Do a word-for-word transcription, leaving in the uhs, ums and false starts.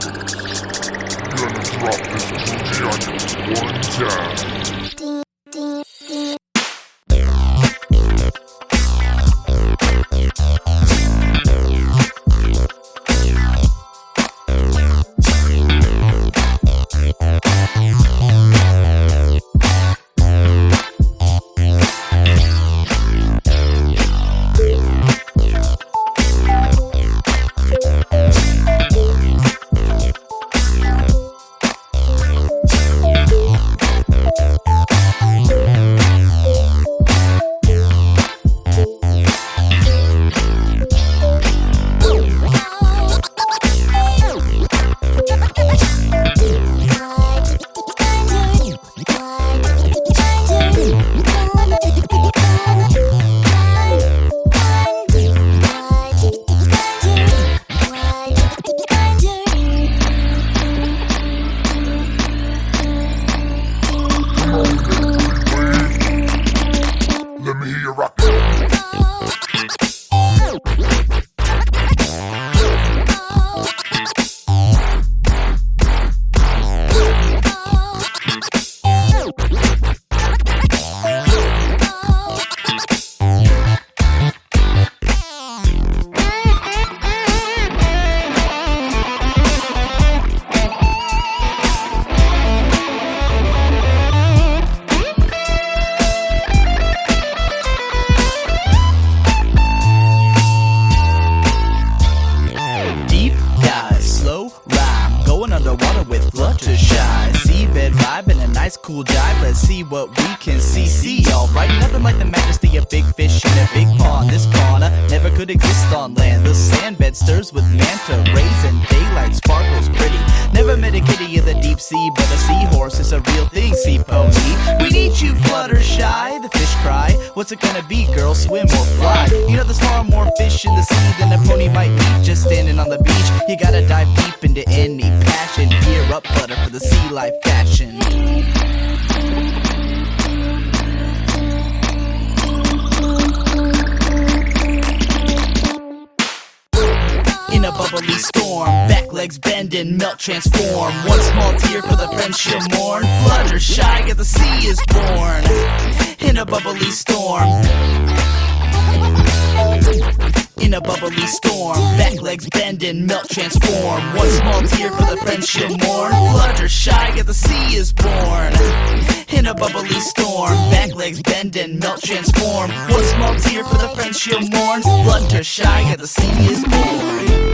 Gonna drop this booty on you one time. Let me hear you rock. Underwater with Fluttershy, seabed vibe and a nice cool dive. Let's see what we can see. See, alright, nothing like the majesty of big fish in a big pond. This fauna never could exist on land. The sandbed stirs with manta rays and daylight sparkles pretty. Never met a kitty in the deep sea, but a seahorse is a real thing. Sea pony, we need you, Fluttershy. The fish cry, what's it gonna be, girl? Swim or fly? You know there's far more fish in the sea than a pony might meet just standing on the beach. You gotta dive deep into any passion. Gear up, Flutter, for the sea life fashion. In a bubbly storm, back legs bend and melt, transform. One small tear for the friends she'll mourn. Fluttershy, get the sea is born. In a bubbly storm. In a bubbly storm, back legs bend and melt, transform. One small tear for the friends she'll mourn. Fluttershy, get the sea is born. In a bubbly storm, back legs bend and melt, transform. One small tear for the friends she'll mourn. Fluttershy, get the sea is born.